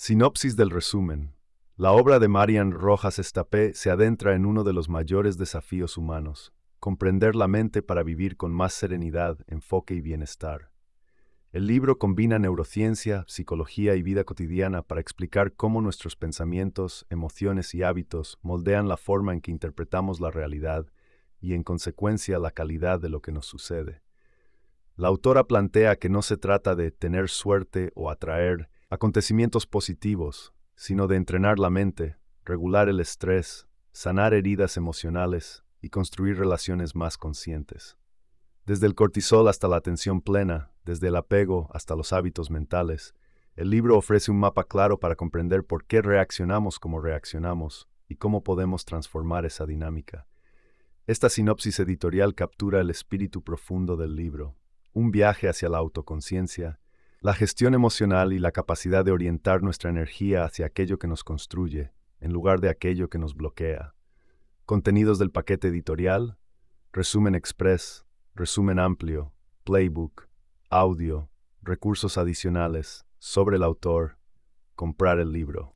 Sinopsis del resumen. La obra de Marian Rojas Estapé se adentra en uno de los mayores desafíos humanos: comprender la mente para vivir con más serenidad, enfoque y bienestar. El libro combina neurociencia, psicología y vida cotidiana para explicar cómo nuestros pensamientos, emociones y hábitos moldean la forma en que interpretamos la realidad y, en consecuencia, la calidad de lo que nos sucede. La autora plantea que no se trata de tener suerte o atraer acontecimientos positivos, sino de entrenar la mente, regular el estrés, sanar heridas emocionales y construir relaciones más conscientes. Desde el cortisol hasta la atención plena, desde el apego hasta los hábitos mentales, el libro ofrece un mapa claro para comprender por qué reaccionamos como reaccionamos y cómo podemos transformar esa dinámica. Esta sinopsis editorial captura el espíritu profundo del libro: un viaje hacia la autoconciencia, la gestión emocional y la capacidad de orientar nuestra energía hacia aquello que nos construye, en lugar de aquello que nos bloquea. Contenidos del paquete editorial: resumen express, resumen amplio, playbook, audio, recursos adicionales, sobre el autor, comprar el libro.